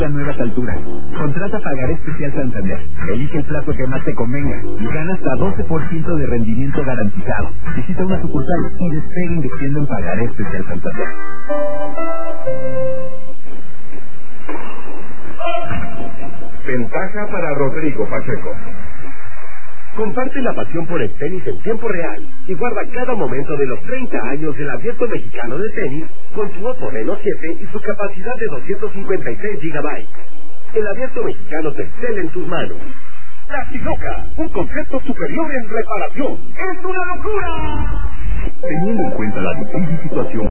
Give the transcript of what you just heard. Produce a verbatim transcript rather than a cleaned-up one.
a nuevas alturas. Contrata Pagaré Especial Santander. Elige el plazo que más te convenga y gana hasta doce por ciento de rendimiento garantizado. Visita una sucursal y despegue invirtiendo en Pagaré Especial Santander. Ventaja para Rodrigo Pacheco. Comparte la pasión por el tenis en tiempo real y guarda cada momento de los treinta años del Abierto Mexicano de Tenis con tu Oppo Reno siete y su capacidad de doscientos cincuenta y seis gigabytes. El Abierto Mexicano te excela en tus manos. Taxiloca, un concepto superior en reparación. ¡Es una locura! Teniendo en cuenta la difícil situación